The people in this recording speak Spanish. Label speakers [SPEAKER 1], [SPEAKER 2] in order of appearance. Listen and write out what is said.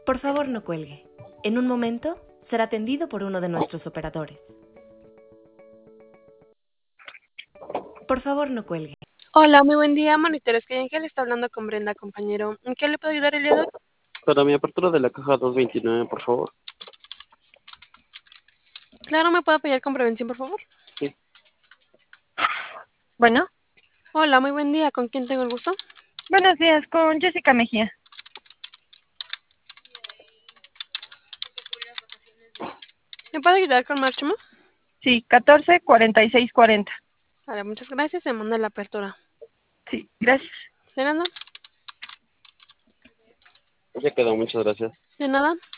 [SPEAKER 1] Por favor, no cuelgue. En un momento será atendido por uno de nuestros operadores. Por favor, no cuelgue.
[SPEAKER 2] Hola, muy buen día, monitores. Que Ángel está hablando con Brenda, compañero. ¿En qué le puedo ayudar el día de hoy?
[SPEAKER 3] Para mi apertura de la caja 229, por favor.
[SPEAKER 2] Claro, ¿me puede apoyar con prevención, por favor?
[SPEAKER 3] Sí.
[SPEAKER 4] Bueno,
[SPEAKER 2] Hola, muy buen día. ¿Con quién tengo el gusto?
[SPEAKER 4] buenos días, con Jessica Mejía.
[SPEAKER 2] ¿Me puede ayudar con Marchamo?
[SPEAKER 4] Sí, 14-46-40.
[SPEAKER 2] Vale, muchas gracias. Se manda la apertura.
[SPEAKER 4] Sí, gracias.
[SPEAKER 2] ¿De nada?
[SPEAKER 3] Ya quedó, muchas gracias.
[SPEAKER 2] ¿De nada?